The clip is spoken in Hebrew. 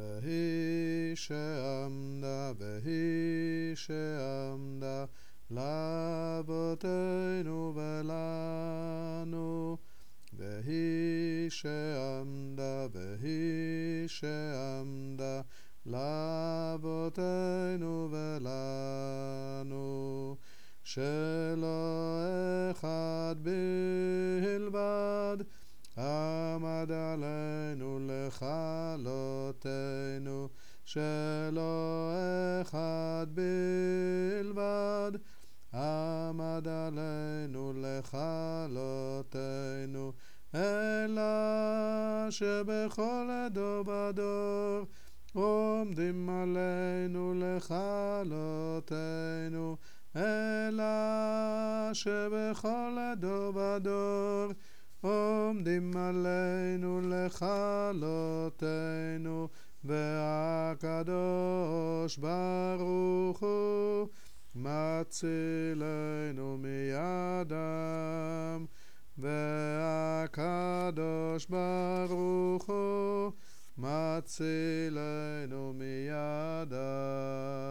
והיא שעמדה לאבותינו ולנו, והיא שעמדה לאבותינו ולנו, שלא אחד בלבד עמד עלינו לכלותנו, שלא אחד בלבד עמד עלינו לכלותנו, אלא שבכל דור ודור עומדים עלינו לכלותנו, אלא שבכל דור ודור עומדים עלינו לכלותנו, והקדוש ברוך הוא מצילנו מידם, והקדוש ברוך הוא מצילנו מידם.